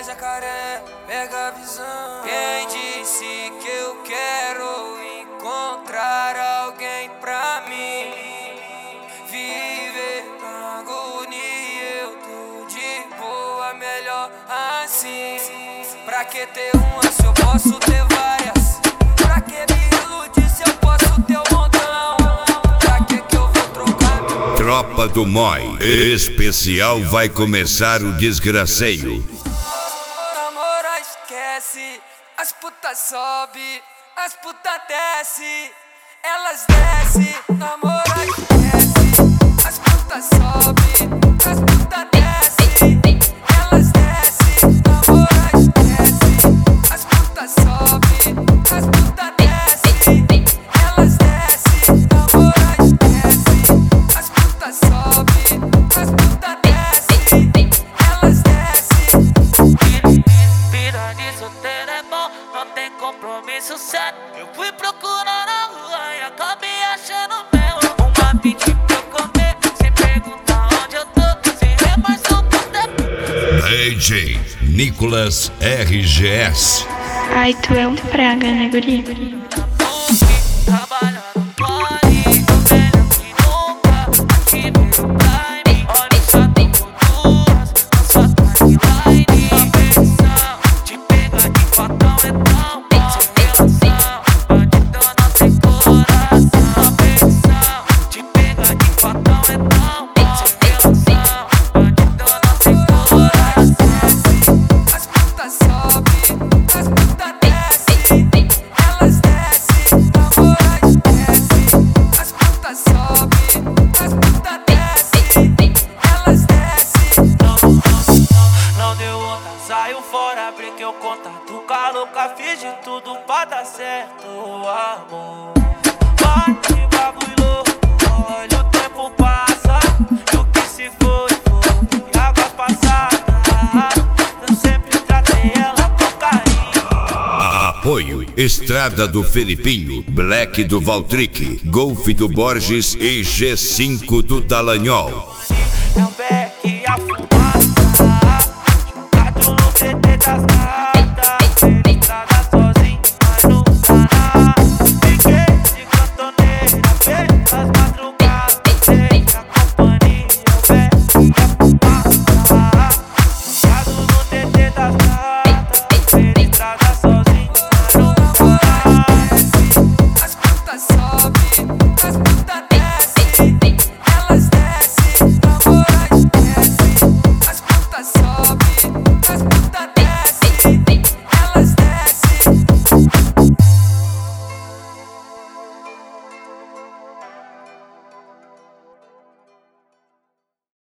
jacaré, pega a visão. Quem disse que eu quero encontrar alguém pra mim? Viver na agonia, eu tô de boa, melhor assim. Pra que ter uma se eu posso ter várias? Pra que me iludir se eu posso ter um montão? Pra que eu vou trocar? Tropa do Moi, especial vai começar o desgraceio. Namora, esquece, as putas sobe, as putas desce, elas desce. Namora, esquece, as putas sobe, as putas desce, elas desce. Namora, esquece, as putas sobe, as putas desce, elas desce. Namora, esquece, as putas sobe, as putas desce, elas desce. Vida de solteiro é bom, não tem compromisso sério. Eu fui procurar na rua e acabei achando meu. Uma bitch pra eu comer, sem perguntar onde eu tô, sem remarço pro tempo. DJ Nicolas RGS. Ai, tu é um praga, né, guri? Trabalha no pole, tô velho que nunca. Aqui veio pra mim, olha só tem duas, na sua timeline. Competição, te pega de fatão é tão bom. Relação, bandidão não tem coração. Competição, te pega de fatão é tão bom. Relação, bandidão não tem coração. As putas sobe, as putas desce, elas desce. Namora, esquece, as putas sobe, as putas desce, elas desce. Não deu onda, saiu fora, abri que eu contato com a louca, fiz de tudo pra dar certo, amor. Bate, bagulho louco, olha o tempo passa, e o que se foi, foi água passada. Eu sempre tratei ela com carinho. Apoio Estrada do Felipinho, Black do Valtric, Golf do Borges e G5 do Dallagnol. É o beck e a fumaça, jogado no CT das